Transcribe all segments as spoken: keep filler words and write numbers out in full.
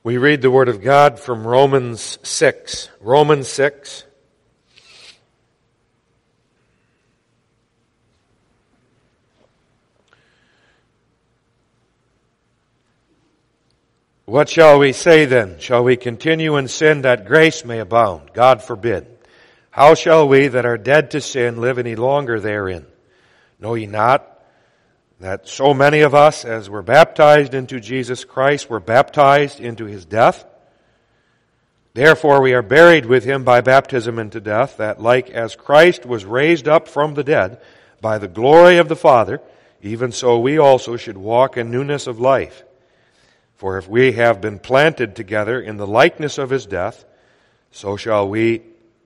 We read the Word of God from Romans six. Romans six. What shall we say then? Shall we continue in sin that grace may abound? God forbid. How shall we that are dead to sin live any longer therein? Know ye not that so many of us as were baptized into Jesus Christ were baptized into His death? Therefore we are buried with Him by baptism into death, that like as Christ was raised up from the dead by the glory of the Father, even so we also should walk in newness of life. For if we have been planted together in the likeness of His death, so shall we,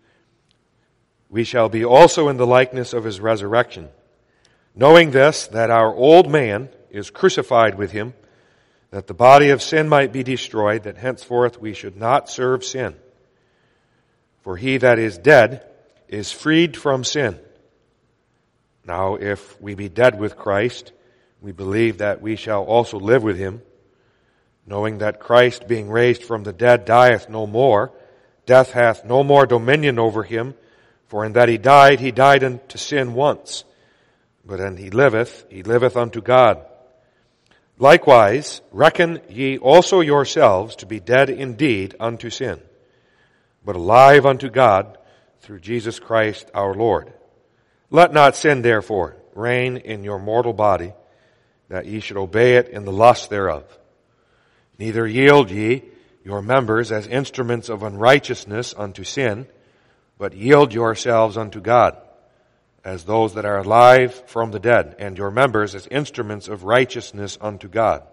we shall be also in the likeness of His resurrection. Knowing this, that our old man is crucified with Him, that the body of sin might be destroyed, that henceforth we should not serve sin. For he that is dead is freed from sin. Now if we be dead with Christ, we believe that we shall also live with Him, knowing that Christ, being raised from the dead, dieth no more. Death hath no more dominion over Him. For in that He died, He died unto sin once. But when He liveth, He liveth unto God. Likewise, reckon ye also yourselves to be dead indeed unto sin, but alive unto God through Jesus Christ our Lord. Let not sin therefore reign in your mortal body, that ye should obey it in the lust thereof. Neither yield ye your members as instruments of unrighteousness unto sin, but yield yourselves unto God, as those that are alive from the dead, and your members as instruments of righteousness unto God.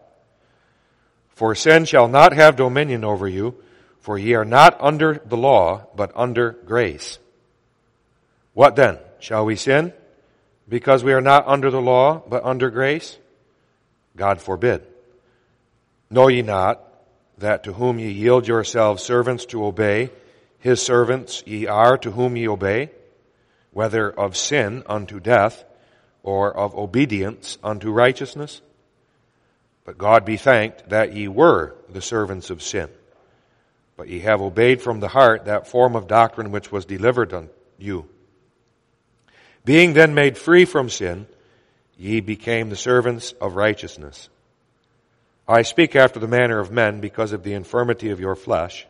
For sin shall not have dominion over you, for ye are not under the law, but under grace. What then? Shall we sin because we are not under the law, but under grace? God forbid. Know ye not that to whom ye yield yourselves servants to obey, His servants ye are to whom ye obey, whether of sin unto death, or of obedience unto righteousness? But God be thanked that ye were the servants of sin, but ye have obeyed from the heart that form of doctrine which was delivered unto you. Being then made free from sin, ye became the servants of righteousness. I speak after the manner of men because of the infirmity of your flesh.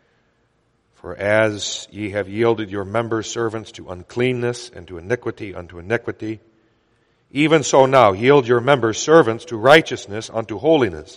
For as ye have yielded your members servants to uncleanness and to iniquity unto iniquity, even so now yield your members servants to righteousness unto holiness.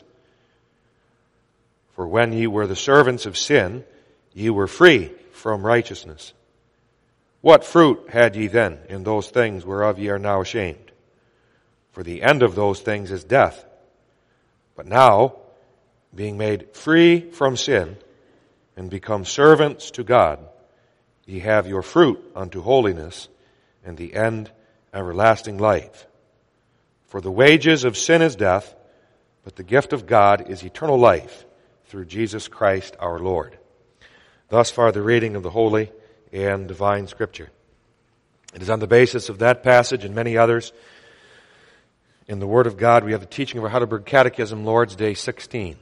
For when ye were the servants of sin, ye were free from righteousness. What fruit had ye then in those things whereof ye are now ashamed? For the end of those things is death. But now, being made free from sin, and become servants to God, ye have your fruit unto holiness, and the end everlasting life. For the wages of sin is death, but the gift of God is eternal life through Jesus Christ our Lord. Thus far the reading of the Holy and Divine Scripture. It is on the basis of that passage and many others in the Word of God we have the teaching of our Heidelberg Catechism, Lord's Day sixteen.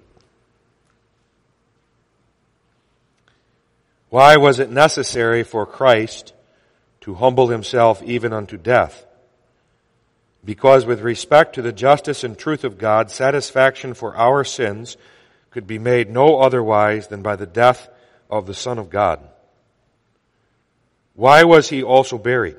Why was it necessary for Christ to humble Himself even unto death? Because with respect to the justice and truth of God, satisfaction for our sins could be made no otherwise than by the death of the Son of God. Why was He also buried?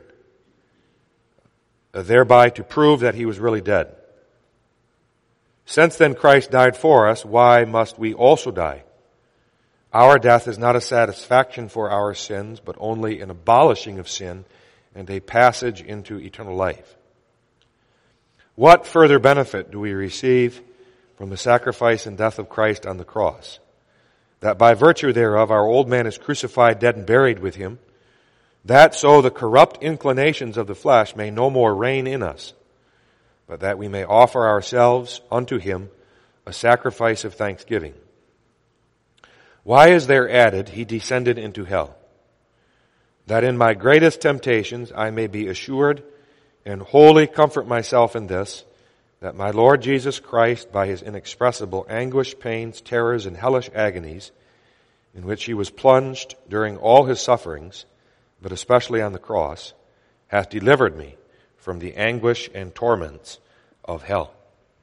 Thereby to prove that He was really dead. Since then Christ died for us, why must we also die? Our death is not a satisfaction for our sins, but only an abolishing of sin and a passage into eternal life. What further benefit do we receive from the sacrifice and death of Christ on the cross? That by virtue thereof our old man is crucified, dead, and buried with Him, that so the corrupt inclinations of the flesh may no more reign in us, but that we may offer ourselves unto Him a sacrifice of thanksgiving. Why is there added, He descended into hell? That in my greatest temptations I may be assured and wholly comfort myself in this, that my Lord Jesus Christ, by his inexpressible anguish, pains, terrors, and hellish agonies, in which he was plunged during all his sufferings, but especially on the cross, hath delivered me from the anguish and torments of hell.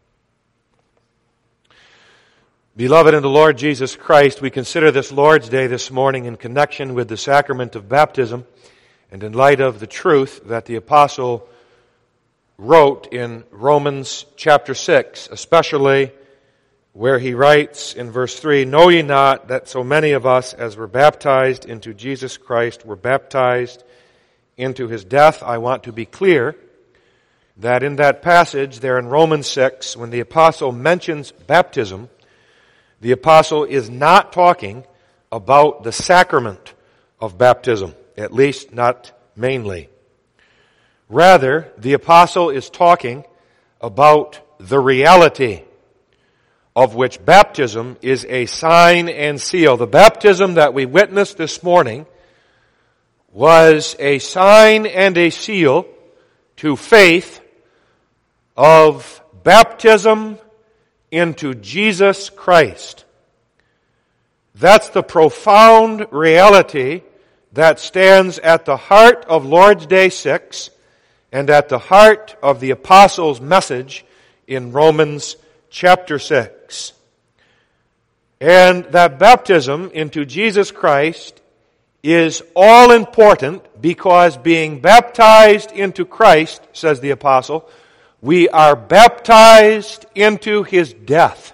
Beloved in the Lord Jesus Christ, we consider this Lord's Day this morning in connection with the sacrament of baptism and in light of the truth that the apostle wrote in Romans chapter six, especially where he writes in verse three, "Know ye not that so many of us as were baptized into Jesus Christ were baptized into his death?" I want to be clear that in that passage there in Romans six, when the apostle mentions baptism, the apostle is not talking about the sacrament of baptism, at least not mainly. Rather, the apostle is talking about the reality of which baptism is a sign and seal. The baptism that we witnessed this morning was a sign and a seal to faith of baptism into Jesus Christ. That's the profound reality that stands at the heart of Lord's Day six and at the heart of the apostle's message in Romans chapter six. And that baptism into Jesus Christ is all important because being baptized into Christ, says the apostle, we are baptized into his death.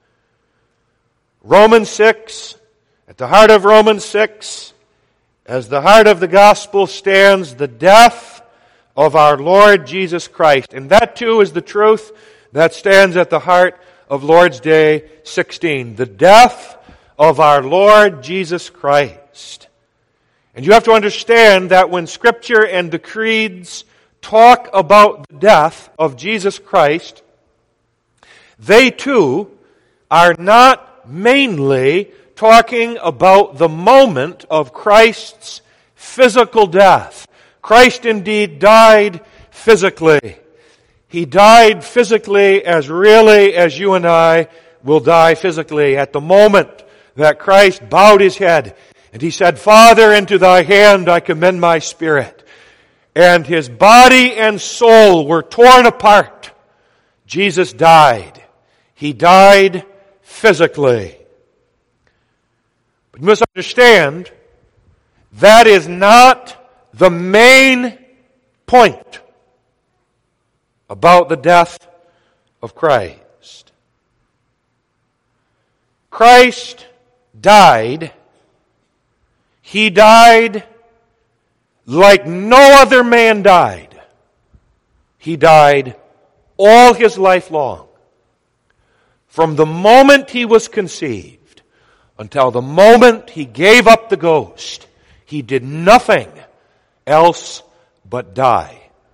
Romans six, at the heart of Romans six, as the heart of the gospel stands the death of our Lord Jesus Christ. And that too is the truth that stands at the heart of Lord's Day sixteen. The death of our Lord Jesus Christ. And you have to understand that when Scripture and the creeds talk about the death of Jesus Christ, they too are not mainly talking about the moment of Christ's physical death. Christ indeed died physically. He died physically as really as you and I will die physically. At the moment that Christ bowed his head and he said, "Father, into thy hand I commend my spirit," and his body and soul were torn apart, Jesus died. He died physically. But you must understand, that is not the main point about the death of Christ. Christ died. He died like no other man died. He died all his life long. From the moment he was conceived until the moment he gave up the ghost, he did nothing else but die.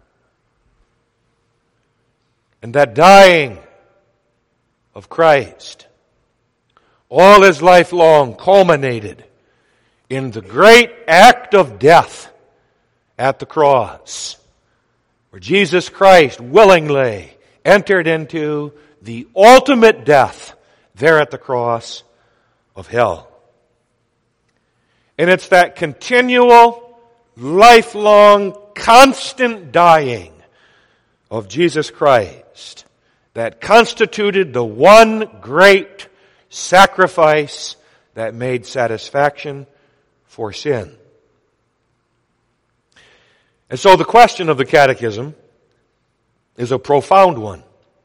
And that dying of Christ, all his life long, culminated in the great act of death at the cross, where Jesus Christ willingly entered into the ultimate death there at the cross of hell. And it's that continual, lifelong, constant dying of Jesus Christ that constituted the one great sacrifice that made satisfaction for sin. And so the question of the Catechism is a profound one.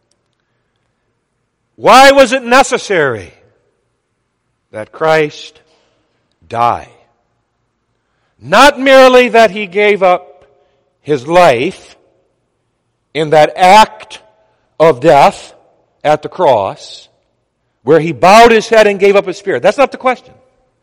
Why was it necessary that Christ die? Not merely that he gave up his life in that act of death at the cross, where he bowed his head and gave up his spirit. That's not the question.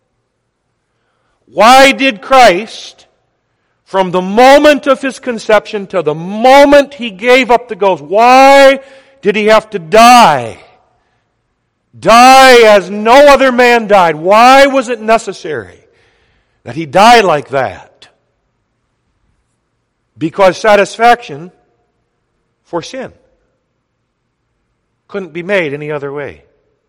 Why did Christ, from the moment of his conception to the moment he gave up the ghost, why did he have to die? Die as no other man died. Why was it necessary that he die like that? Because satisfaction for sin. Couldn't be made any other way.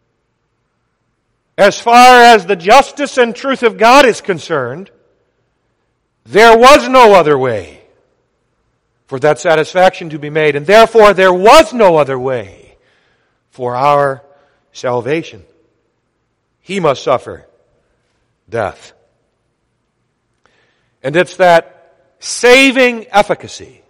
As far as the justice and truth of God is concerned, there was no other way for that satisfaction to be made, and therefore there was no other way for our salvation. He must suffer death. And it's that saving efficacy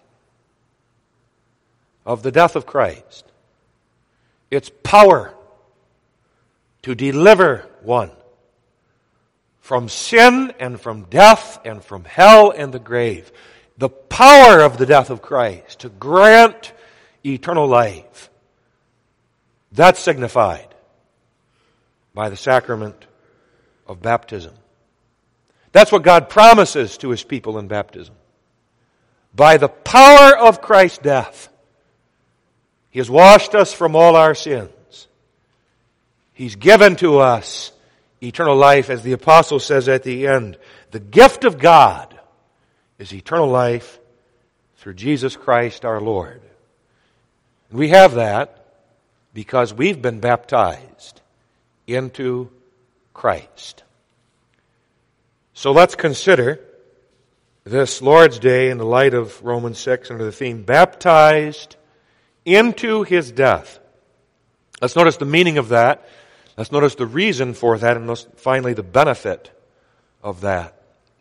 of the death of Christ, its power to deliver one from sin and from death and from hell and the grave. The power of the death of Christ to grant eternal life. That's signified by the sacrament of baptism. That's what God promises to His people in baptism. By the power of Christ's death, He has washed us from all our sins. He's given to us eternal life, as the apostle says at the end. The gift of God is eternal life through Jesus Christ our Lord. And we have that because we've been baptized into Christ. So let's consider this Lord's Day in the light of Romans six under the theme, baptized into His death. Let's notice the meaning of that. Let's notice the reason for that, and let's finally the benefit of that.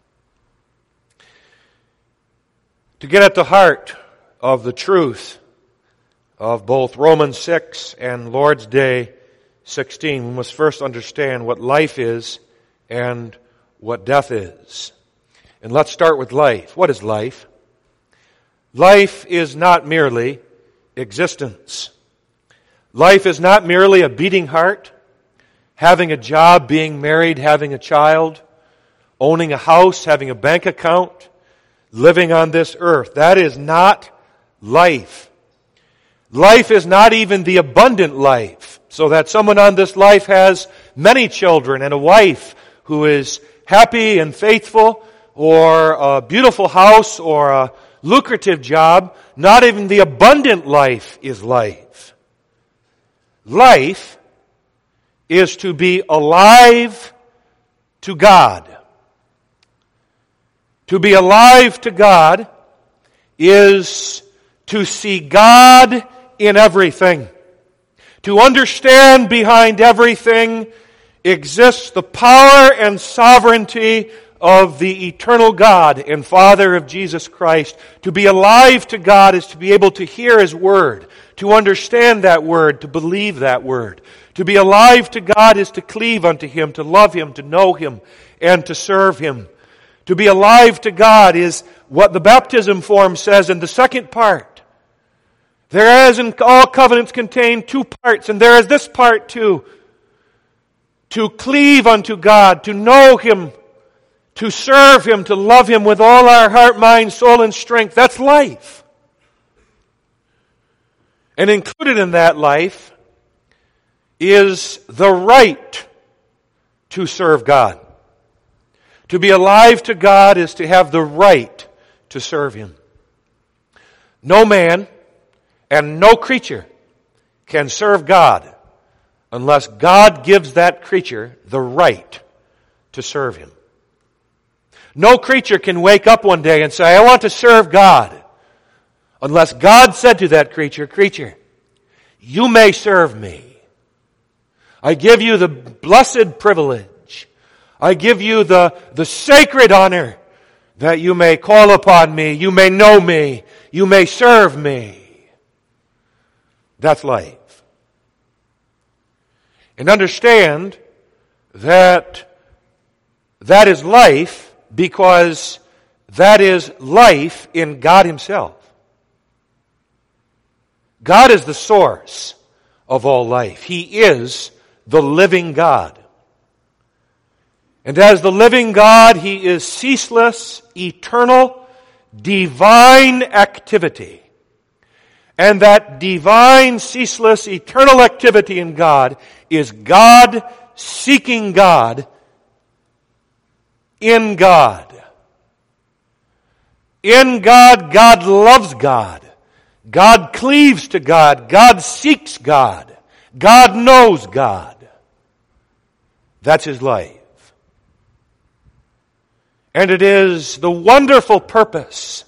To get at the heart of the truth of both Romans six and Lord's Day sixteen, we must first understand what life is and what death is. And let's start with life. What is life? Life is not merely existence. Life is not merely a beating heart, having a job, being married, having a child, owning a house, having a bank account, living on this earth. That is not life. Life is not even the abundant life, so that someone on this life has many children and a wife who is happy and faithful, or a beautiful house, or a lucrative job. Not even the abundant life is life. Life is to be alive to God. To be alive to God is to see God in everything. To understand behind everything exists the power and sovereignty of the eternal God and Father of Jesus Christ. To be alive to God is to be able to hear His Word, to understand that Word, to believe that Word. To be alive to God is to cleave unto Him, to love Him, to know Him, and to serve Him. To be alive to God is what the baptism form says in the second part. There is in all covenants contain two parts, and there is this part too. To cleave unto God, to know Him, to serve Him, to love Him with all our heart, mind, soul, and strength. That's life. And included in that life is the right to serve God. To be alive to God is to have the right to serve Him. No man and no creature can serve God unless God gives that creature the right to serve Him. No creature can wake up one day and say, I want to serve God, unless God said to that creature, creature, you may serve me. I give you the blessed privilege. I give you the, the sacred honor that you may call upon me, you may know me, you may serve me. That's life. And understand that that is life because that is life in God Himself. God is the source of all life. He is the living God. And as the living God, He is ceaseless, eternal, divine activity. And that divine, ceaseless, eternal activity in God is God seeking God in God. In God, God loves God. God cleaves to God. God seeks God. God knows God. That's his life. And it is the wonderful purpose,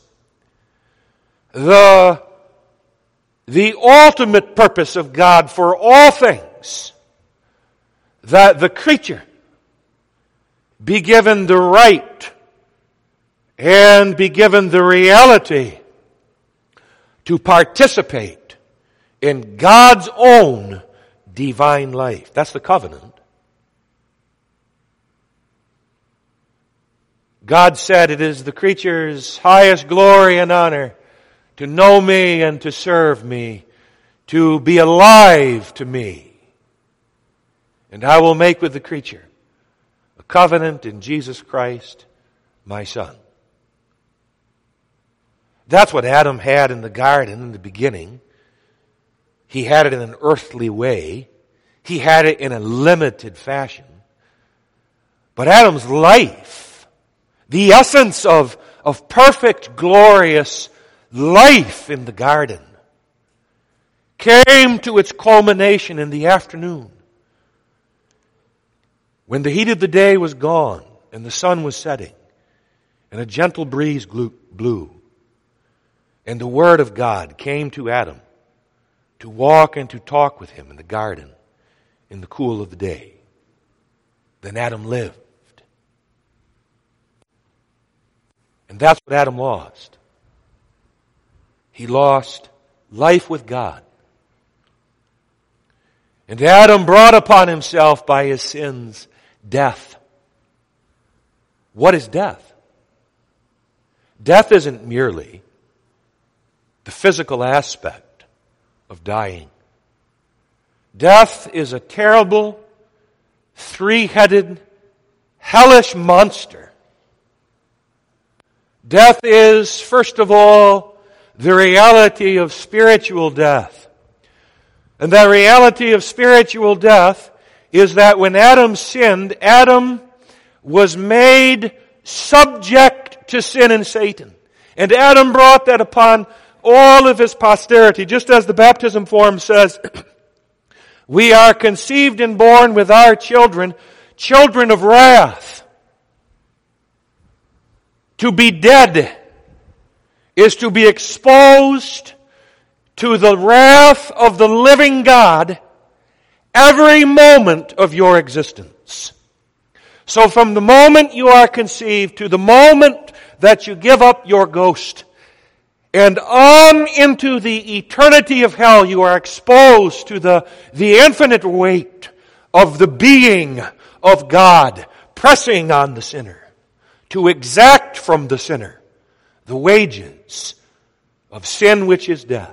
the, the ultimate purpose of God for all things, that the creature be given the right and be given the reality to participate in God's own divine life. That's the covenant. God said it is the creature's highest glory and honor to know me and to serve me, to be alive to me. And I will make with the creature a covenant in Jesus Christ, my Son. That's what Adam had in the garden in the beginning. He had it in an earthly way. He had it in a limited fashion. But Adam's life, the essence of, of perfect, glorious life in the garden, came to its culmination in the afternoon, when the heat of the day was gone and the sun was setting and a gentle breeze blew, and the Word of God came to Adam to walk and to talk with him in the garden in the cool of the day. Then Adam lived. And that's what Adam lost. He lost life with God. And Adam brought upon himself by his sins death. What is death? Death isn't merely the physical aspect of dying. Death is a terrible, three-headed, hellish monster. Death is, first of all, the reality of spiritual death. And that reality of spiritual death is that when Adam sinned, Adam was made subject to sin and Satan. And Adam brought that upon all of his posterity. Just as the baptism form says, we are conceived and born with our children, children of wrath. To be dead is to be exposed to the wrath of the living God every moment of your existence. So from the moment you are conceived to the moment that you give up your ghost and on into the eternity of hell, you are exposed to the, the infinite weight of the being of God pressing on the sinner to exact from the sinner the wages of sin, which is death.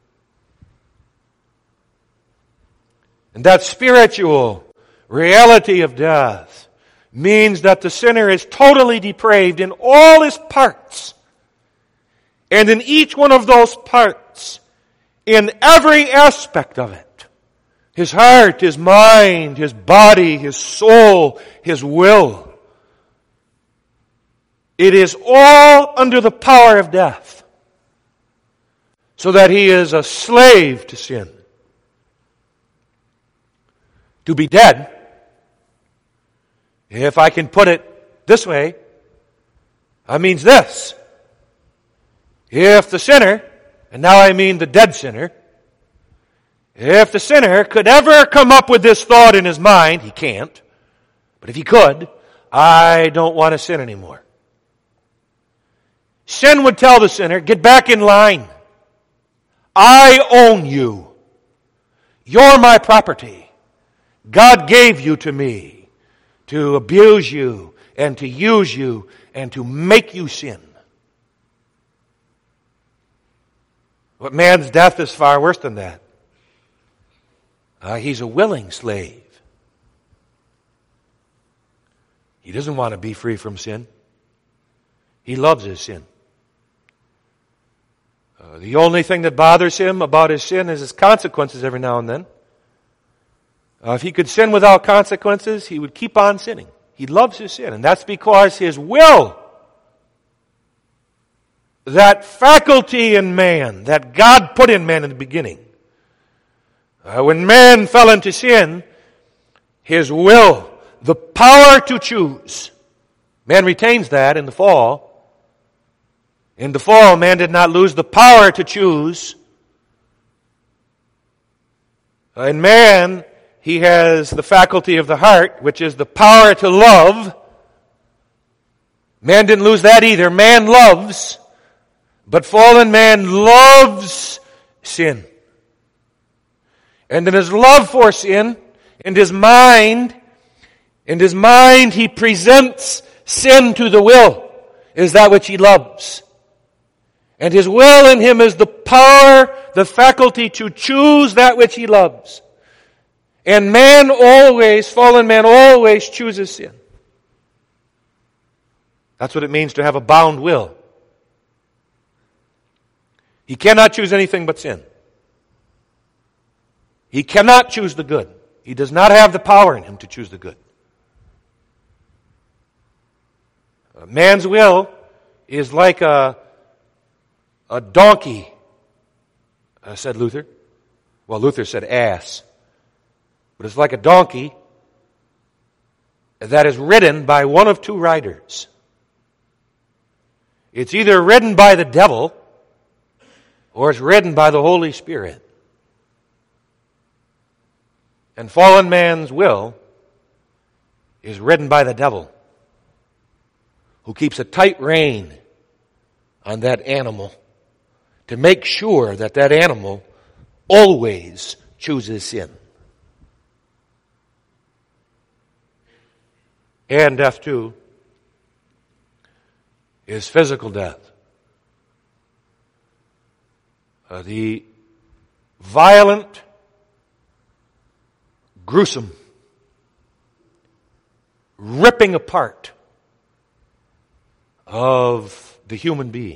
And that spiritual reality of death means that the sinner is totally depraved in all his parts. And in each one of those parts, in every aspect of it, his heart, his mind, his body, his soul, his will, it is all under the power of death, so that he is a slave to sin. To be dead, if I can put it this way, that means this. If the sinner, and now I mean the dead sinner, if the sinner could ever come up with this thought in his mind, he can't, but if he could, I don't want to sin anymore. Sin would tell the sinner, get back in line. I own you. You're my property. God gave you to me to abuse you and to use you and to make you sin. But man's death is far worse than that. Uh, he's a willing slave. He doesn't want to be free from sin. He loves his sin. Uh, the only thing that bothers him about his sin is his consequences every now and then. Uh, if he could sin without consequences, he would keep on sinning. He loves his sin, and that's because his will, that faculty in man that God put in man in the beginning, Uh, when man fell into sin, his will, the power to choose, man retains that in the fall. In the fall, man did not lose the power to choose. Uh, in man, he has the faculty of the heart, which is the power to love. Man didn't lose that either. Man loves, but fallen man loves sin. And in his love for sin, in his mind, in his mind he presents sin to the will, is that which he loves. And his will in him is the power, the faculty to choose that which he loves. And man always, fallen man always chooses sin. That's what it means to have a bound will. He cannot choose anything but sin. He cannot choose the good. He does not have the power in him to choose the good. A man's will is like a, a donkey, uh, said Luther. Well, Luther said ass. But it's like a donkey that is ridden by one of two riders. It's either ridden by the devil or it's ridden by the Holy Spirit. And fallen man's will is ridden by the devil, who keeps a tight rein on that animal to make sure that that animal always chooses sin. And death, too, is physical death. Uh, the violent, gruesome, ripping apart of the human being,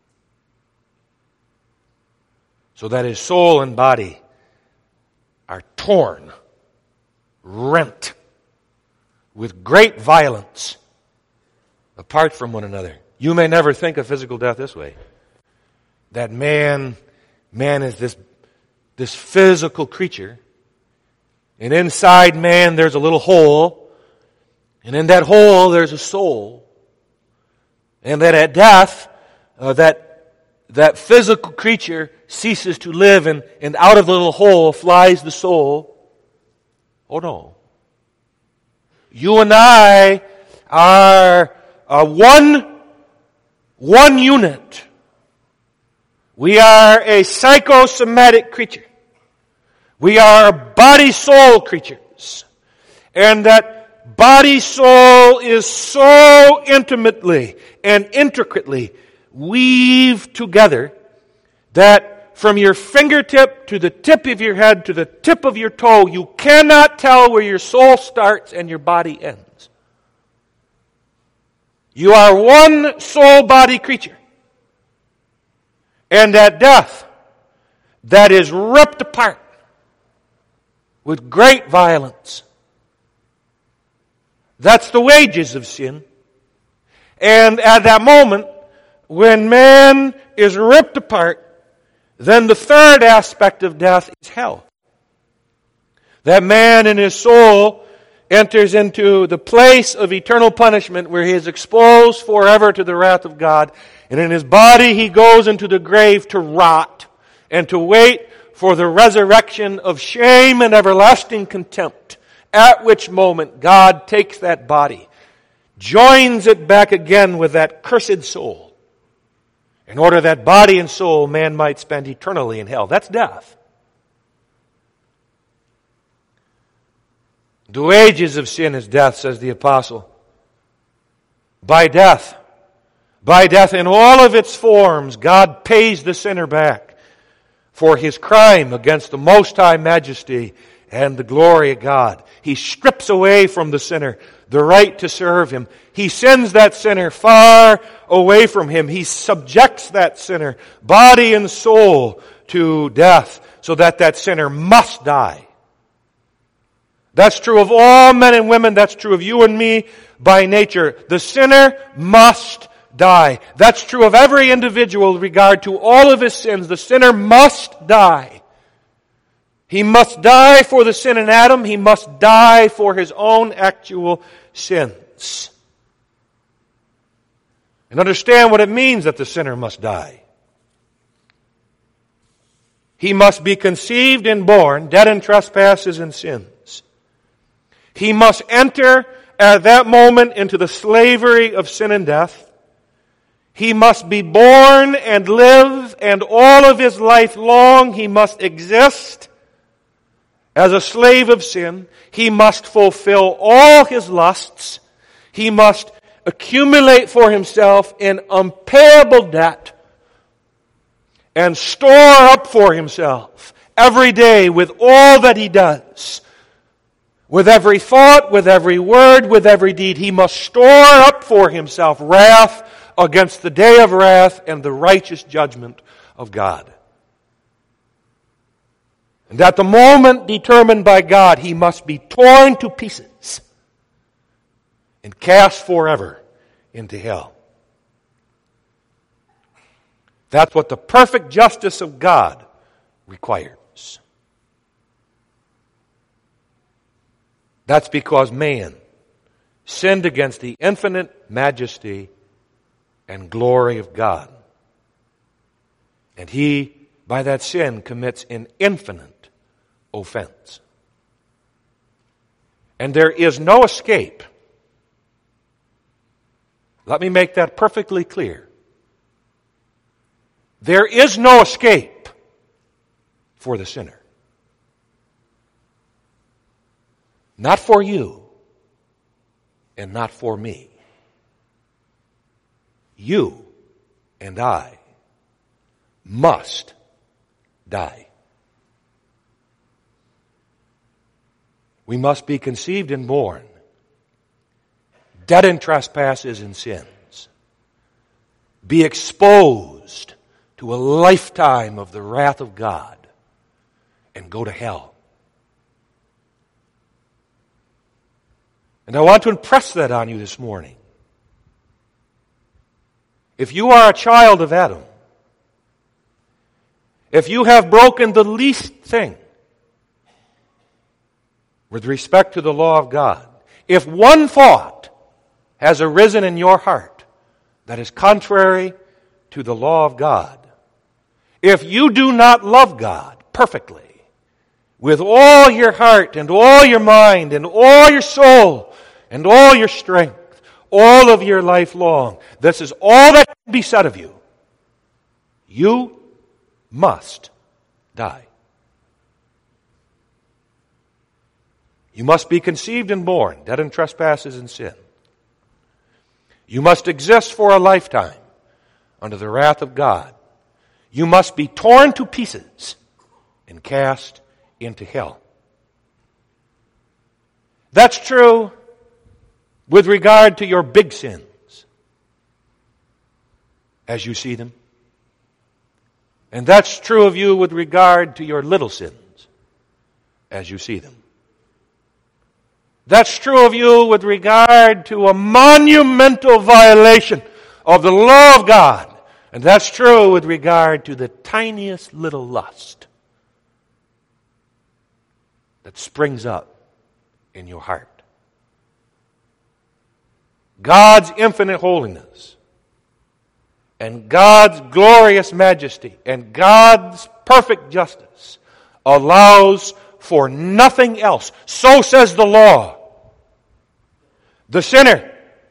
so that his soul and body are torn, rent, with great violence, apart from one another. You may never think of physical death this way. That man, man is this, this physical creature, and inside man there's a little hole, and in that hole there's a soul. And that at death, uh, that, that physical creature ceases to live, and, and out of the little hole flies the soul. Oh no. You and I are uh, one, one unit. We are a psychosomatic creature. We are body-soul creatures. And that body-soul is so intimately and intricately weaved together that from your fingertip to the tip of your head to the tip of your toe, you cannot tell where your soul starts and your body ends. You are one soul-body creature. And at death, that is ripped apart with great violence. That's the wages of sin. And at that moment, when man is ripped apart, then the third aspect of death is hell. That man in his soul enters into the place of eternal punishment where he is exposed forever to the wrath of God. And in his body he goes into the grave to rot and to wait for the resurrection of shame and everlasting contempt. At which moment God takes that body, joins it back again with that cursed soul, in order that body and soul man might spend eternally in hell. That's death. The wages of sin is death, says the apostle. By death, by death in all of its forms, God pays the sinner back for his crime against the Most High Majesty and the glory of God. He strips away from the sinner the right to serve him. He sends that sinner far away from him. He subjects that sinner, body and soul, to death, so that that sinner must die. That's true of all men and women. That's true of you and me by nature. The sinner must die. That's true of every individual with regard to all of his sins. The sinner must die. He must die for the sin in Adam. He must die for his own actual sins. And understand what it means that the sinner must die. He must be conceived and born, dead in trespasses and sins. He must enter at that moment into the slavery of sin and death. He must be born and live, and all of his life long he must exist as a slave of sin. He must fulfill all his lusts. He must accumulate for himself an unpayable debt and store up for himself every day with all that he does. With every thought, with every word, with every deed, he must store up for himself wrath against the day of wrath and the righteous judgment of God. And at the moment determined by God, he must be torn to pieces and cast forever into hell. That's what the perfect justice of God requires. That's because man sinned against the infinite majesty and glory of God. And he, by that sin, commits an infinite offense. And there is no escape. Let me make that perfectly clear. There is no escape for the sinner. Not for you, and not for me. You and I must die. We must be conceived and born, dead in trespasses and sins, be exposed to a lifetime of the wrath of God, and go to hell. And I want to impress that on you this morning. If you are a child of Adam, if you have broken the least thing with respect to the law of God, if one thought has arisen in your heart that is contrary to the law of God, if you do not love God perfectly, with all your heart and all your mind and all your soul and all your strength, all of your life long, this is all that can be said of you. You must die. You must be conceived and born, dead in trespasses and sin. You must exist for a lifetime under the wrath of God. You must be torn to pieces and cast into hell. That's true with regard to your big sins as you see them. And that's true of you with regard to your little sins as you see them. That's true of you with regard to a monumental violation of the law of God. And that's true with regard to the tiniest little lust that springs up in your heart. God's infinite holiness and God's glorious majesty and God's perfect justice allows for nothing else. So says the law. The sinner,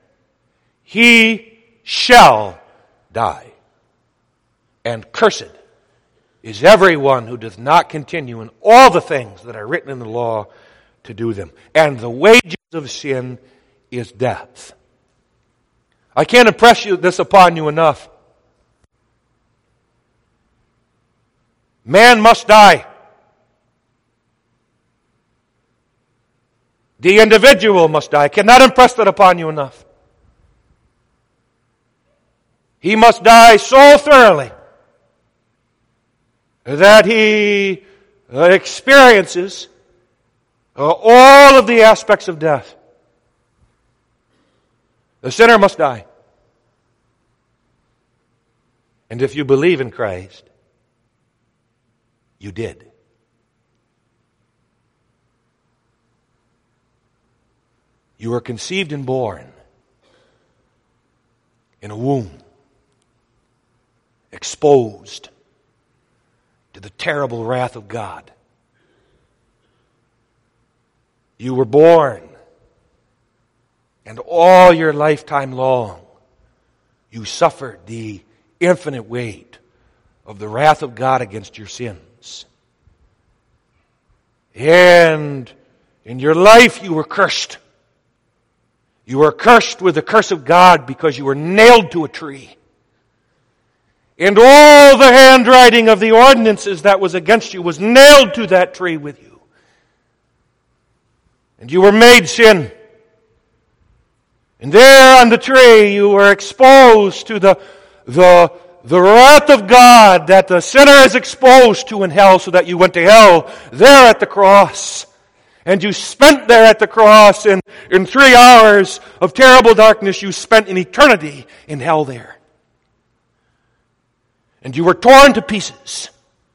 he shall die. And cursed is everyone who does not continue in all the things that are written in the law to do them. And the wages of sin is death. I can't impress you this upon you enough. Man must die. The individual must die. I cannot impress that upon you enough. He must die so thoroughly that he experiences all of the aspects of death. The sinner must die. And if you believe in Christ, you did. You were conceived and born in a womb, exposed to the terrible wrath of God. You were born, and all your lifetime long, you suffered the infinite weight of the wrath of God against your sins. And in your life you were cursed. You were cursed with the curse of God because you were nailed to a tree. And all the handwriting of the ordinances that was against you was nailed to that tree with you. And you were made sin. And there on the tree you were exposed to the, the, the wrath of God that the sinner is exposed to in hell, so that you went to hell there at the cross. And you spent there at the cross, and in three hours of terrible darkness you spent an eternity in hell there. And you were torn to pieces.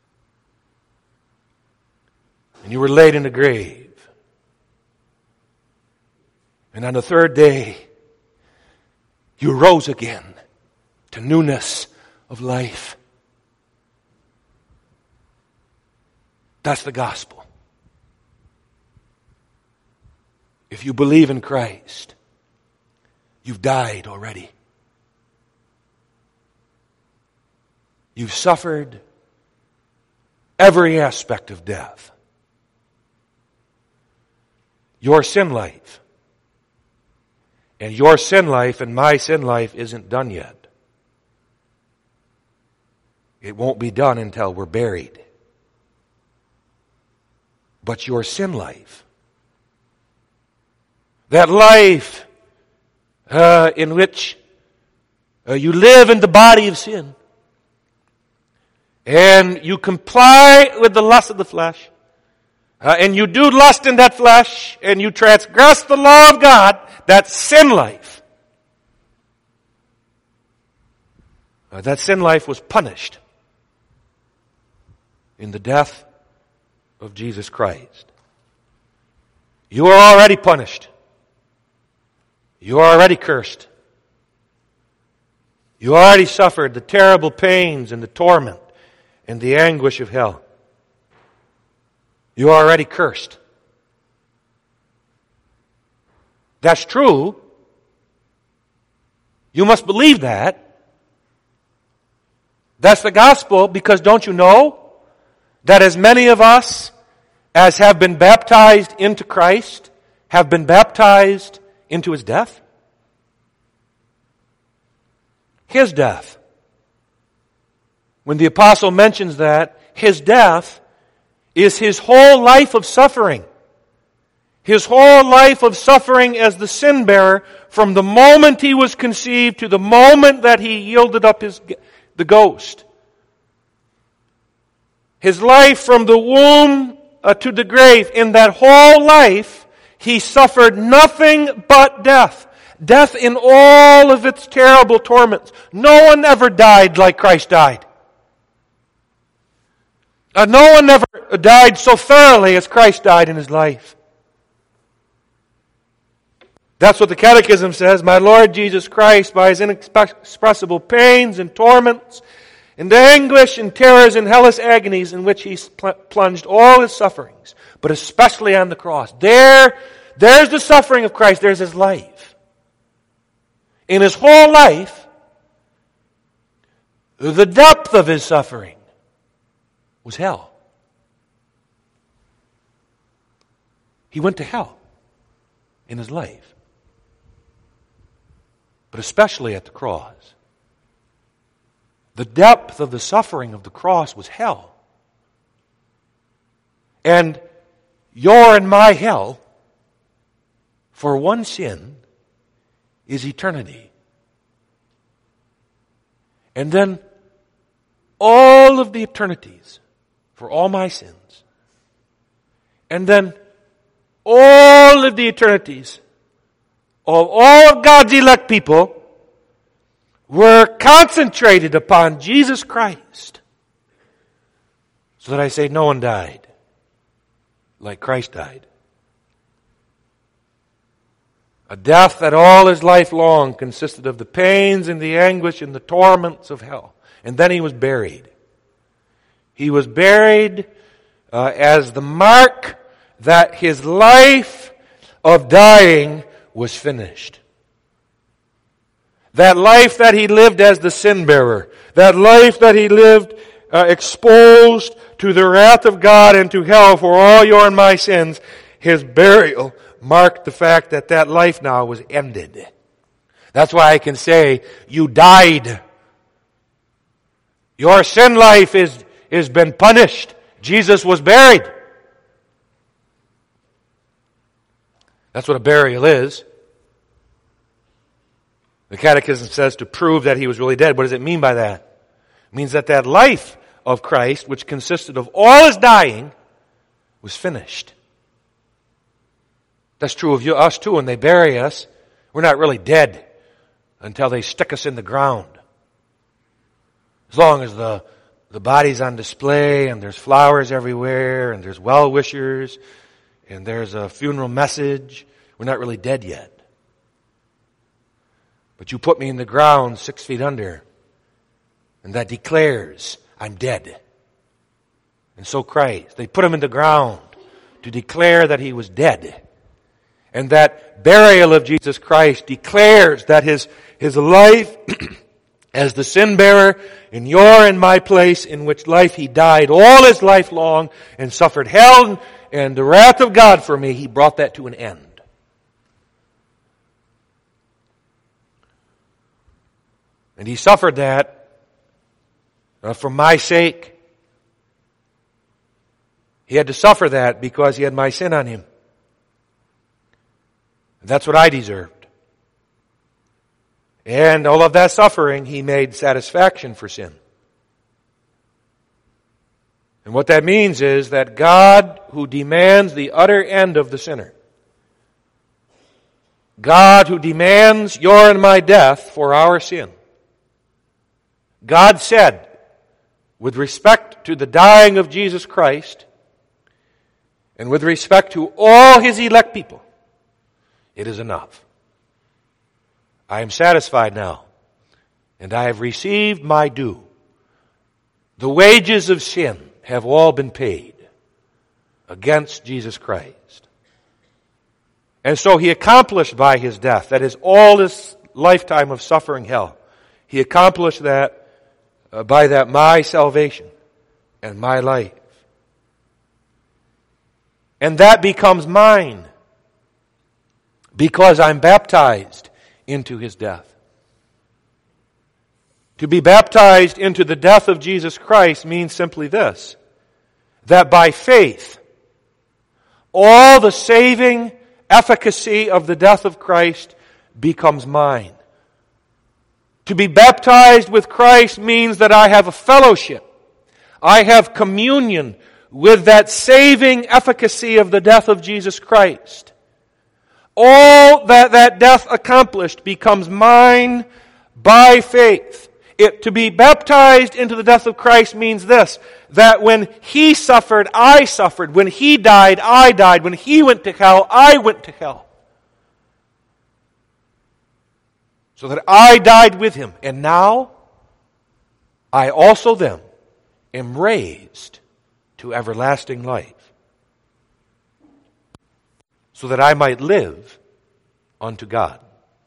And you were laid in the grave. And on the third day, you rose again to newness of life. That's the gospel. If you believe in Christ, you've died already. You've suffered every aspect of death. Your sin life, and your sin life and my sin life isn't done yet. It won't be done until we're buried. But your sin life, that life uh, in which uh, you live in the body of sin, and you comply with the lust of the flesh, uh, and you do lust in that flesh, and you transgress the law of God, that sin life, uh, that sin life was punished in the death of Jesus Christ. You are already punished. You are already cursed. You already suffered the terrible pains and the torment and the anguish of hell. You are already cursed. That's true. You must believe that. That's the gospel, because don't you know that as many of us as have been baptized into Christ have been baptized into His death? His death. When the apostle mentions that, His death is His whole life of suffering. His whole life of suffering as the sin bearer, from the moment He was conceived to the moment that He yielded up his, the ghost. His life from the womb uh, to the grave. In that whole life, He suffered nothing but death. Death in all of its terrible torments. No one ever died like Christ died. Uh, no one ever died so thoroughly as Christ died in His life. That's what the Catechism says. My Lord Jesus Christ, by His inexpressible pains and torments, and anguish and terrors and hellish agonies in which He pl- plunged all His sufferings, but especially on the cross. There, there's the suffering of Christ. There's His life. In His whole life, the depth of His suffering was hell. He went to hell in His life. But especially at the cross. The depth of the suffering of the cross was hell. And your and my hell for one sin is eternity. And then all of the eternities for all my sins. And then all of the eternities of all of God's elect people were concentrated upon Jesus Christ. So that I say no one died like Christ died. A death that all his life long consisted of the pains and the anguish and the torments of hell. And then he was buried. He was buried uh, as the mark that his life of dying was finished. That life that he lived as the sin bearer, that life that he lived uh, exposed to the wrath of God and to hell for all your and my sins, his burial marked the fact that that life now was ended. That's why I can say, you died. Your sin life is, is been punished. Jesus was buried. That's what a burial is. The Catechism says to prove that he was really dead. What does it mean by that? It means that that life of Christ, which consisted of all his dying, was finished. That's true of you, us too. When they bury us, we're not really dead until they stick us in the ground. As long as the, the body's on display and there's flowers everywhere and there's well-wishers and there's a funeral message, we're not really dead yet. But you put me in the ground six feet under, and that declares I'm dead. And so Christ, they put him in the ground to declare that he was dead. And that burial of Jesus Christ declares that his, his life as the sin bearer in your and my place, in which life he died all his life long and suffered hell and the wrath of God for me, he brought that to an end. And he suffered that uh, for my sake. He had to suffer that because he had my sin on him. And that's what I deserved. And all of that suffering, he made satisfaction for sin. And what that means is that God, who demands the utter end of the sinner, God who demands your and my death for our sin, God said, with respect to the dying of Jesus Christ, and with respect to all his elect people, it is enough. I am satisfied now, and I have received my due. The wages of sin have all been paid against Jesus Christ. And so he accomplished by his death, that is all this lifetime of suffering hell, he accomplished that uh, by that my salvation and my life. And that becomes mine because I'm baptized into his death. To be baptized into the death of Jesus Christ means simply this, that by faith, all the saving efficacy of the death of Christ becomes mine. To be baptized with Christ means that I have a fellowship. I have communion with that saving efficacy of the death of Jesus Christ. All that that death accomplished becomes mine by faith. It, to be baptized into the death of Christ means this, that when he suffered, I suffered. When he died, I died. When he went to hell, I went to hell. So that I died with him. And now, I also then am raised to everlasting life, so that I might live unto God.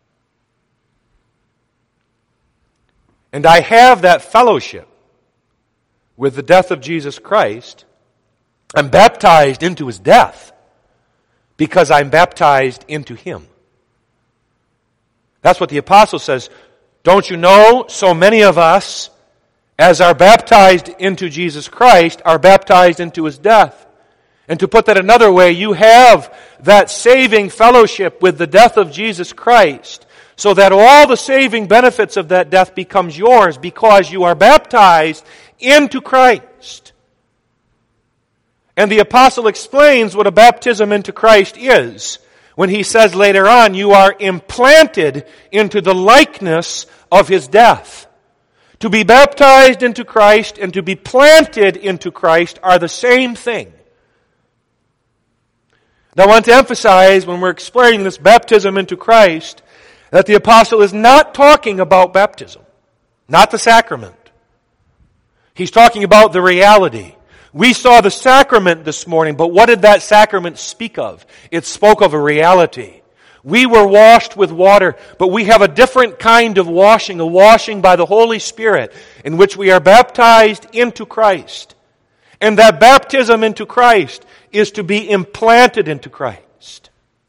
And I have that fellowship with the death of Jesus Christ. I'm baptized into his death because I'm baptized into him. That's what the apostle says. Don't you know, so many of us, as are baptized into Jesus Christ, are baptized into his death. And to put that another way, you have that saving fellowship with the death of Jesus Christ, so that all the saving benefits of that death becomes yours because you are baptized into Christ. And the apostle explains what a baptism into Christ is when he says later on, you are implanted into the likeness of his death. To be baptized into Christ and to be planted into Christ are the same thing. Now I want to emphasize when we're explaining this baptism into Christ that the apostle is not talking about baptism, not the sacrament. He's talking about the reality. We saw the sacrament this morning, but what did that sacrament speak of? It spoke of a reality. We were washed with water, but we have a different kind of washing, a washing by the Holy Spirit, in which we are baptized into Christ. And that baptism into Christ is to be implanted into Christ.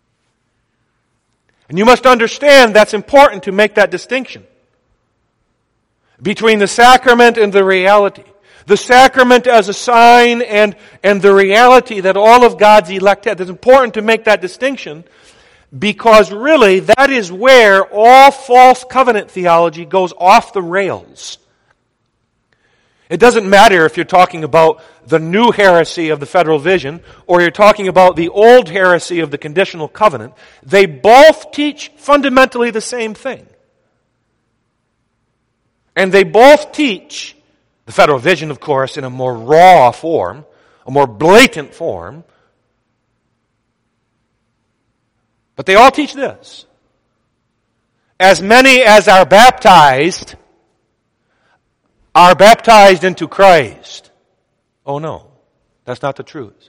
And you must understand that's important to make that distinction between the sacrament and the reality. The sacrament as a sign and, and the reality that all of God's elect had. It's important to make that distinction because really that is where all false covenant theology goes off the rails. It doesn't matter if you're talking about the new heresy of the federal vision or you're talking about the old heresy of the conditional covenant. They both teach fundamentally the same thing. And they both teach the federal vision, of course, in a more raw form, a more blatant form. But they all teach this. As many as are baptized are baptized into Christ. Oh no, that's not the truth.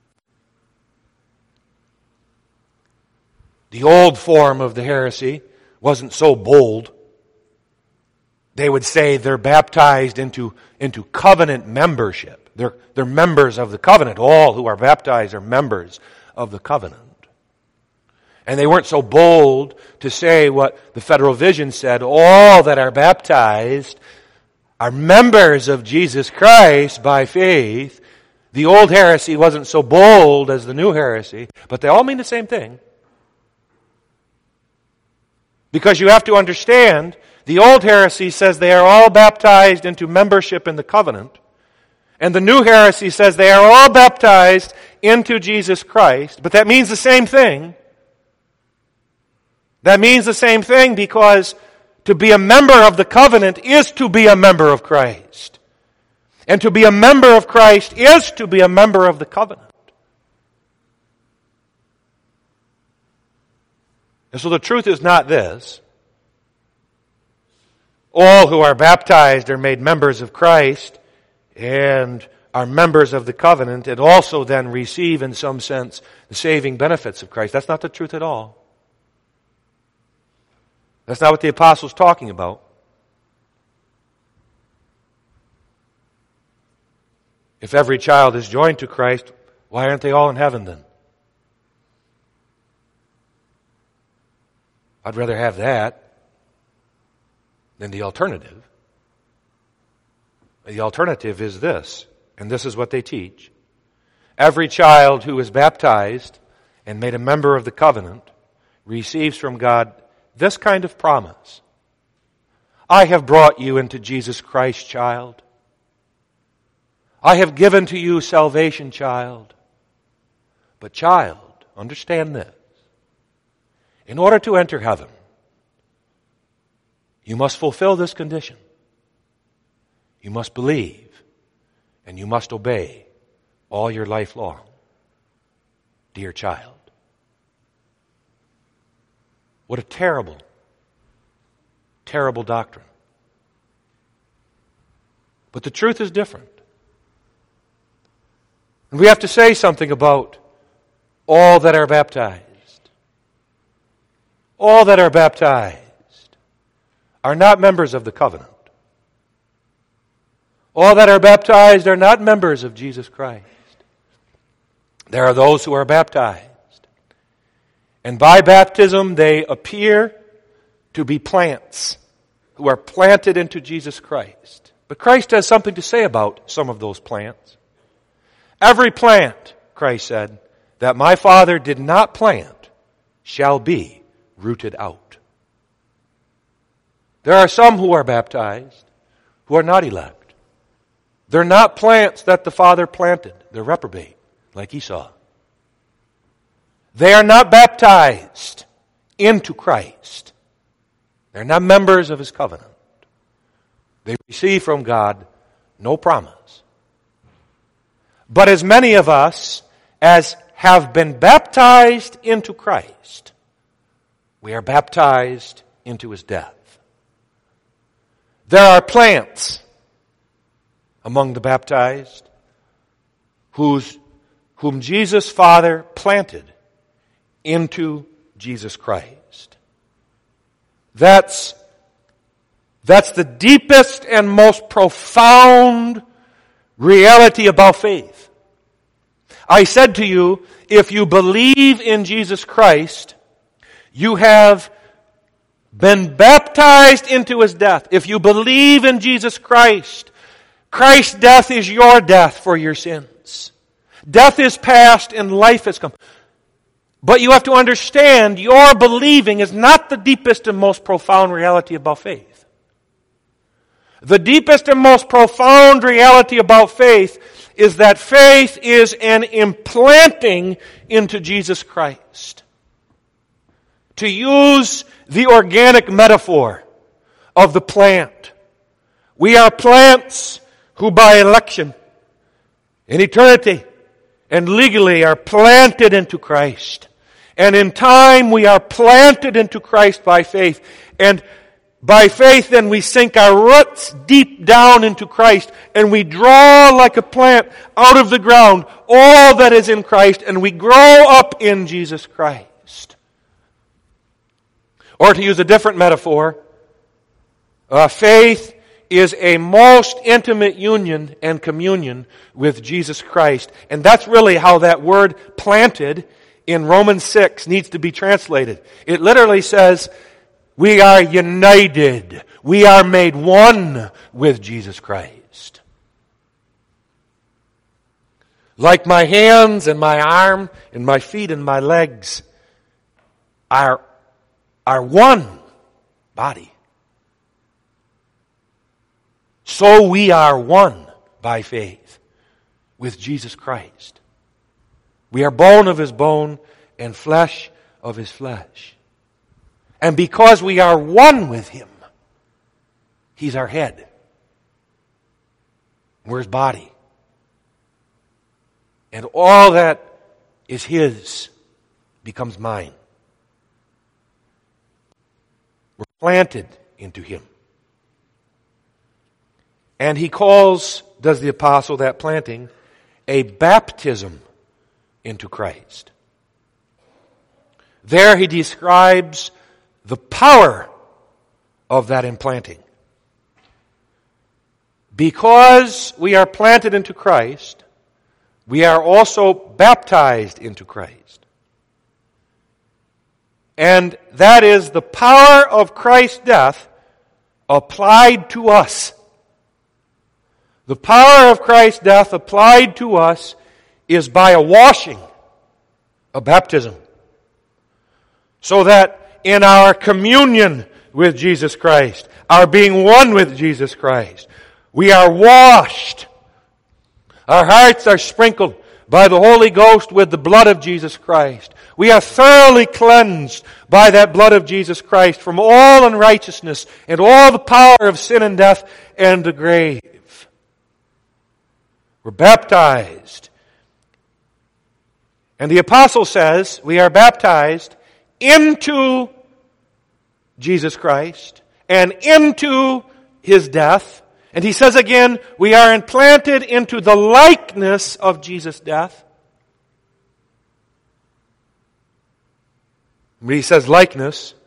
The old form of the heresy wasn't so bold. They would say they're baptized into, into covenant membership. They're, they're members of the covenant. All who are baptized are members of the covenant. And they weren't so bold to say what the federal vision said, all that are baptized are members of Jesus Christ by faith. The old heresy wasn't so bold as the new heresy, but they all mean the same thing. Because you have to understand, the old heresy says they are all baptized into membership in the covenant. And the new heresy says they are all baptized into Jesus Christ. But that means the same thing. That means the same thing because to be a member of the covenant is to be a member of Christ. And to be a member of Christ is to be a member of the covenant. And so the truth is not this. All who are baptized are made members of Christ and are members of the covenant and also then receive in some sense the saving benefits of Christ. That's not the truth at all. That's not what the apostle's talking about. If every child is joined to Christ, why aren't they all in heaven then? I'd rather have that than the alternative. The alternative is this, and this is what they teach. Every child who is baptized and made a member of the covenant receives from God this kind of promise. I have brought you into Jesus Christ, child. I have given to you salvation, child. But child, understand this. In order to enter heaven, you must fulfill this condition. You must believe and you must obey all your life long. Dear child. What a terrible, terrible doctrine. But the truth is different. And we have to say something about all that are baptized. All that are baptized are not members of the covenant. All that are baptized are not members of Jesus Christ. There are those who are baptized. And by baptism they appear to be plants who are planted into Jesus Christ. But Christ has something to say about some of those plants. Every plant, Christ said, that my Father did not plant shall be rooted out. There are some who are baptized who are not elect. They're not plants that the Father planted. They're reprobate, like Esau. They are not baptized into Christ. They're not members of His covenant. They receive from God no promise. But as many of us as have been baptized into Christ, we are baptized into his death. There are plants among the baptized whose, whom Jesus' Father planted into Jesus Christ. That's, that's the deepest and most profound reality about faith. I said to you, if you believe in Jesus Christ, you have been baptized into his death. If you believe in Jesus Christ, Christ's death is your death for your sins. Death is past and life has come. But you have to understand, your believing is not the deepest and most profound reality about faith. The deepest and most profound reality about faith is that faith is an implanting into Jesus Christ. To use the organic metaphor of the plant, we are plants who by election, in eternity, and legally are planted into Christ. And in time we are planted into Christ by faith. And by faith then we sink our roots deep down into Christ and we draw like a plant out of the ground all that is in Christ and we grow up in Jesus Christ. Or to use a different metaphor, uh, faith is a most intimate union and communion with Jesus Christ. And that's really how that word planted in Romans six needs to be translated. It literally says, we are united. We are made one with Jesus Christ. Like my hands and my arm and my feet and my legs are, are one body. So we are one by faith with Jesus Christ. We are bone of his bone and flesh of his flesh. And because we are one with him, he's our head. We're his body. And all that is his becomes mine. We're planted into him. And he calls, does the apostle, that planting, a baptism into Christ. There he describes the power of that implanting. Because we are planted into Christ, we are also baptized into Christ. And that is the power of Christ's death applied to us. The power of Christ's death applied to us is by a washing, a baptism. So that in our communion with Jesus Christ, our being one with Jesus Christ, we are washed. Our hearts are sprinkled by the Holy Ghost with the blood of Jesus Christ. We are thoroughly cleansed by that blood of Jesus Christ from all unrighteousness and all the power of sin and death and the grave. We're baptized. And the apostle says we are baptized into Jesus Christ and into his death. And he says again, we are implanted into the likeness of Jesus' death. When he says likeness,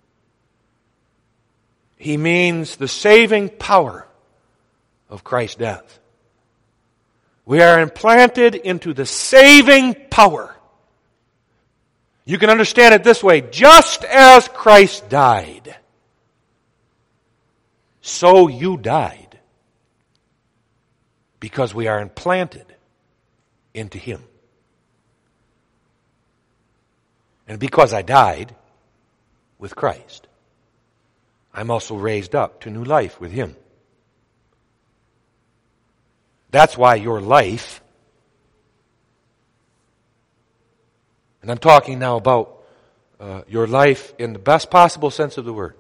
he means the saving power of Christ's death. We are implanted into the saving power. You can understand it this way. Just as Christ died, so you died. Because we are implanted into him. And because I died with Christ, I'm also raised up to new life with him. That's why your life, and I'm talking now about uh, your life in the best possible sense of the word.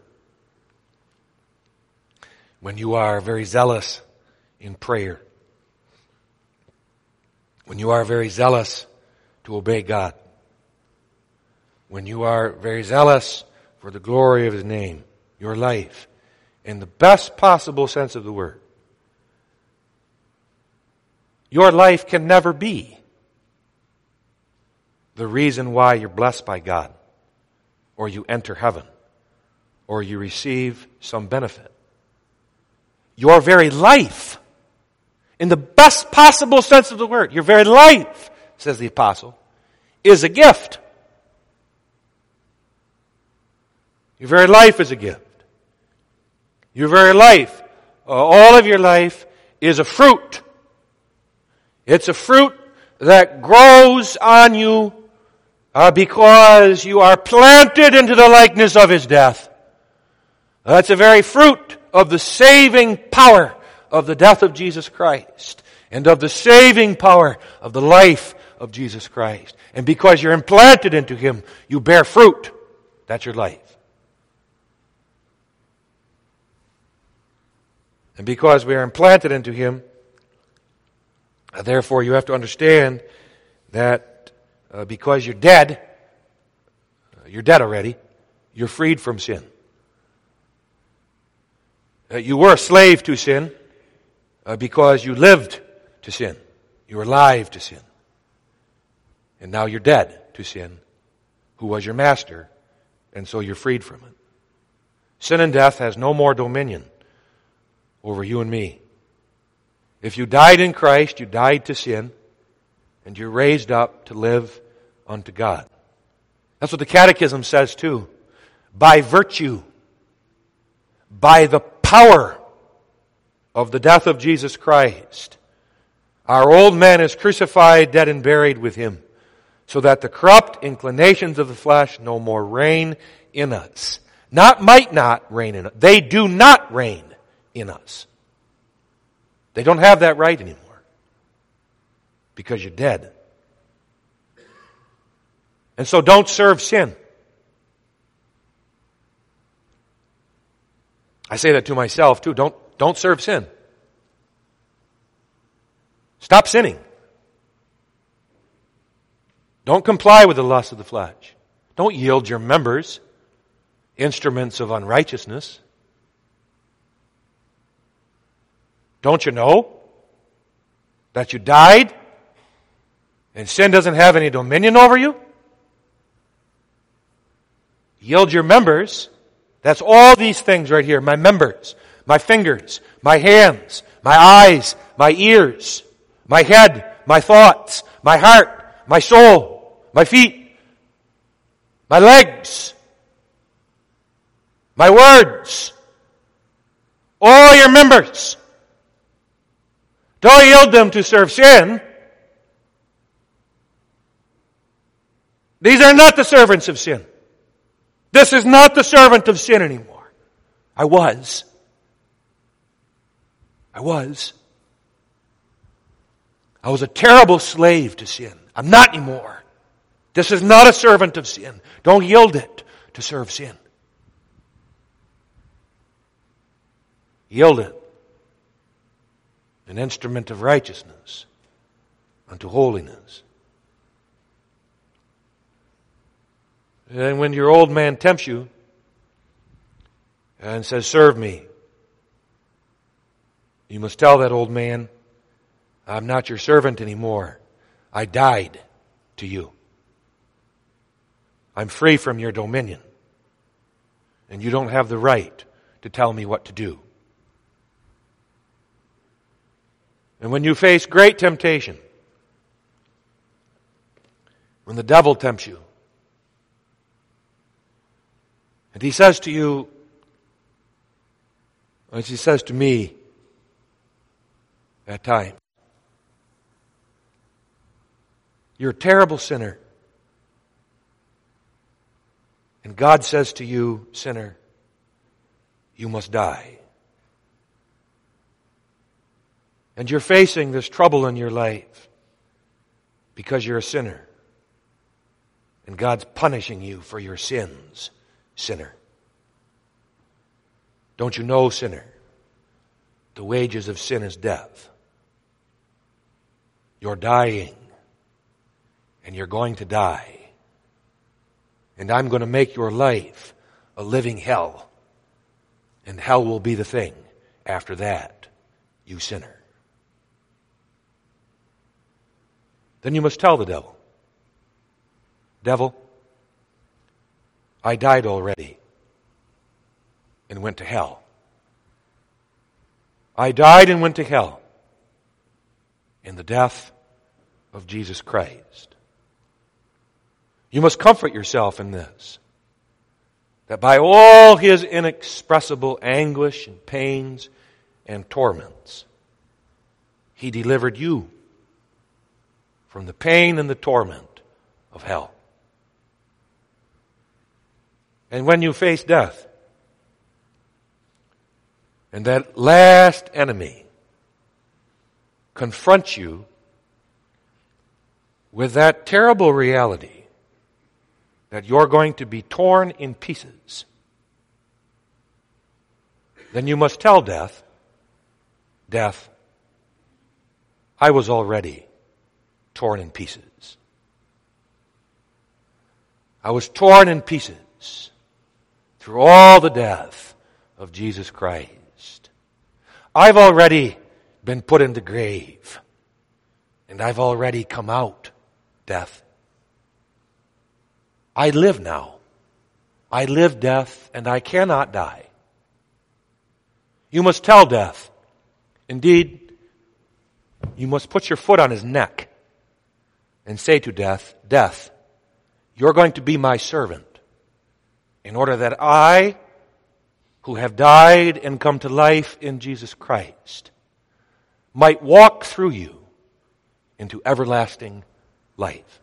When you are very zealous in prayer. When you are very zealous to obey God. When you are very zealous for the glory of His name, your life, in the best possible sense of the word, your life can never be the reason why you're blessed by God, or you enter heaven, or you receive some benefit. Your very life, in the best possible sense of the word, your very life, says the apostle, is a gift. Your very life is a gift. Your very life, uh, all of your life, is a fruit. It's a fruit that grows on you uh, because you are planted into the likeness of His death. That's a very fruit of the saving power of the death of Jesus Christ and of the saving power of the life of Jesus Christ. And because you're implanted into Him, you bear fruit. That's your life. And because we are implanted into Him, therefore you have to understand that uh, because you're dead, uh, you're dead already, you're freed from sin. Uh, you were a slave to sin uh, because you lived to sin. You were alive to sin. And now you're dead to sin, who was your master, and so you're freed from it. Sin and death has no more dominion over you and me. If you died in Christ, you died to sin, and you're raised up to live unto God. That's what the Catechism says too. By virtue, by the power of the death of Jesus Christ, our old man is crucified, dead, and buried with Him, so that the corrupt inclinations of the flesh no more reign in us. Not might not reign in us. They do not reign in us. They don't have that right anymore because you're dead. And so don't serve sin. I say that to myself too. Don't, don't serve sin. Stop sinning. Don't comply with the lust of the flesh. Don't yield your members instruments of unrighteousness. Don't you know that you died and sin doesn't have any dominion over you? Yield your members. That's all these things right here. My members, my fingers, my hands, my eyes, my ears, my head, my thoughts, my heart, my soul, my feet, my legs, my words, all your members. Don't yield them to serve sin. These are not the servants of sin. This is not the servant of sin anymore. I was. I was. I was a terrible slave to sin. I'm not anymore. This is not a servant of sin. Don't yield it to serve sin. Yield it. An instrument of righteousness unto holiness. And when your old man tempts you and says, serve me, you must tell that old man, I'm not your servant anymore. I died to you. I'm free from your dominion. And you don't have the right to tell me what to do. And when you face great temptation, when the devil tempts you, and he says to you, as he says to me at times, you're a terrible sinner. And God says to you, sinner, you must die. And you're facing this trouble in your life because you're a sinner. And God's punishing you for your sins, sinner. Don't you know, sinner, the wages of sin is death. You're dying and you're going to die. And I'm going to make your life a living hell. And hell will be the thing after that, you sinner. Then you must tell the devil, devil, I died already and went to hell. I died and went to hell in the death of Jesus Christ. You must comfort yourself in this, that by all his inexpressible anguish and pains and torments, he delivered you from the pain and the torment of hell. And when you face death, and that last enemy confronts you with that terrible reality that you're going to be torn in pieces, then you must tell death, death, I was already torn in pieces. I was torn in pieces through all the death of Jesus Christ. I've already been put in the grave, and I've already come out, death. I live now. I live, death, and I cannot die. You must tell death. Indeed, you must put your foot on his neck and say to death, death, you're going to be my servant in order that I, who have died and come to life in Jesus Christ, might walk through you into everlasting life.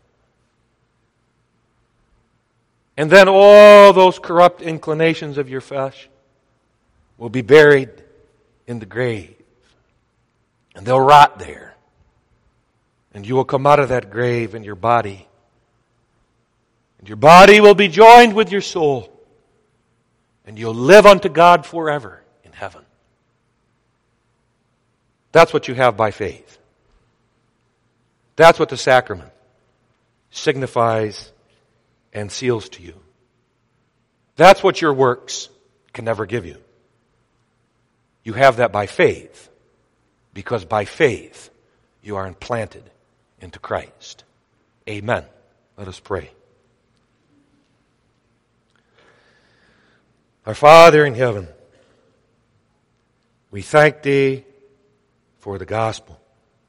And then all those corrupt inclinations of your flesh will be buried in the grave. And they'll rot there. And you will come out of that grave in your body. And your body will be joined with your soul. And you'll live unto God forever in heaven. That's what you have by faith. That's what the sacrament signifies and seals to you. That's what your works can never give you. You have that by faith, because by faith you are implanted into Christ. Amen. Let us pray. Our Father in heaven, we thank Thee for the gospel.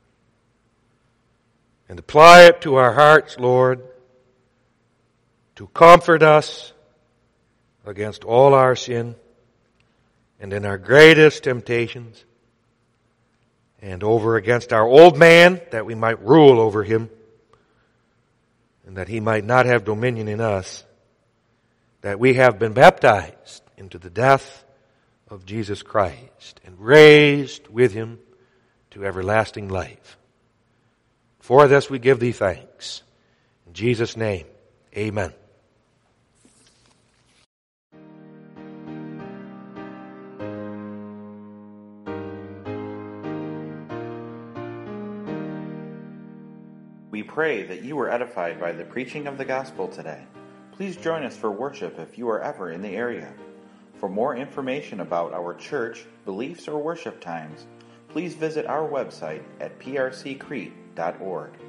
And apply it to our hearts, Lord, to comfort us against all our sin and in our greatest temptations, and over against our old man, that we might rule over him, and that he might not have dominion in us, that we have been baptized into the death of Jesus Christ and raised with him to everlasting life. For this we give Thee thanks. In Jesus' name, amen. We pray that you were edified by the preaching of the gospel today. Please join us for worship if you are ever in the area. For more information about our church, beliefs, or worship times, please visit our website at p r c crete dot org.